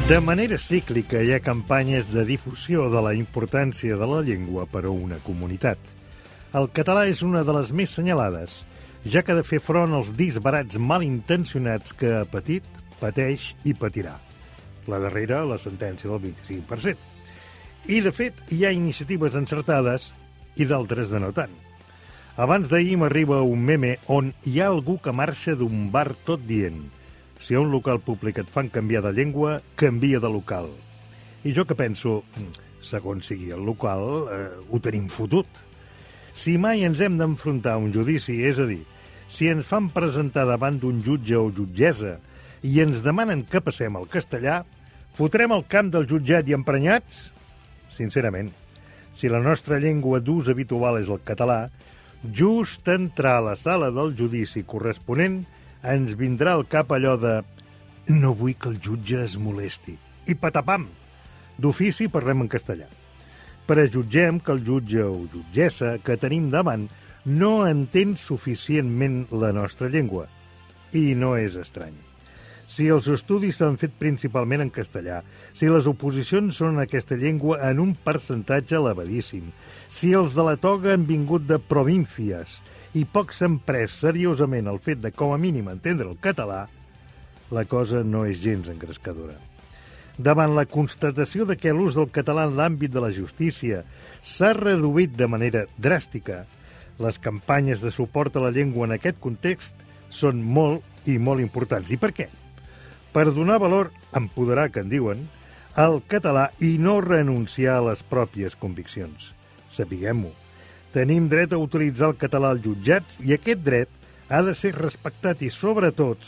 De manera cíclica hi ha campanyes de difusió de la importància de la llengua per a una comunitat. El català és una de les més senyalades, ja que ha de fer front als disbarats malintencionats que ha patit, pateix i patirà. La darrera, la sentència del 25%. I, de fet, hi ha iniciatives encertades i d'altres de no tant. Abans d'ahir m'arriba un meme on hi ha algú que marxa d'un bar tot dient: si a un local públic et fan canviar de llengua, canvia de local. I jo que penso, segons sigui el local, ho tenim fotut. Si mai ens hem d'enfrontar a un judici, és a dir, si ens fan presentar davant d'un jutge o jutgessa i ens demanen que passem al castellà, fotrem el camp del jutjat i emprenyats? Sincerament, si la nostra llengua d'ús habitual és el català, just entrar a la sala del judici corresponent ens vindrà al cap allò de «no vull que el jutge es molesti». I patapam! D'ofici parlem en castellà. Prejutgem que el jutge o jutgessa que tenim davant no entén suficientment la nostra llengua. I no és estrany. Si els estudis s'han fet principalment en castellà, si les oposicions són en aquesta llengua en un percentatge elevadíssim, si els de la toga han vingut de províncies i pocs s'han pres seriosament el fet de, com a mínim, entendre el català, la cosa no és gens engrescadora. Davant la constatació de que l'ús del català en l'àmbit de la justícia s'ha reduït de manera dràstica, les campanyes de suport a la llengua en aquest context són molt i molt importants. I per què? Per donar valor, empoderar, que en diuen, al català i no renunciar a les pròpies conviccions. Sapiguem-ho. Tenim dret a utilitzar el català als jutjats i aquest dret ha de ser respectat i, sobretot,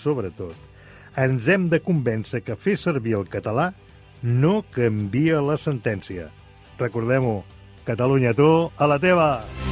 ens hem de convèncer que fer servir el català no canvia la sentència. Recordem-ho, Catalunya, tu, a la teva!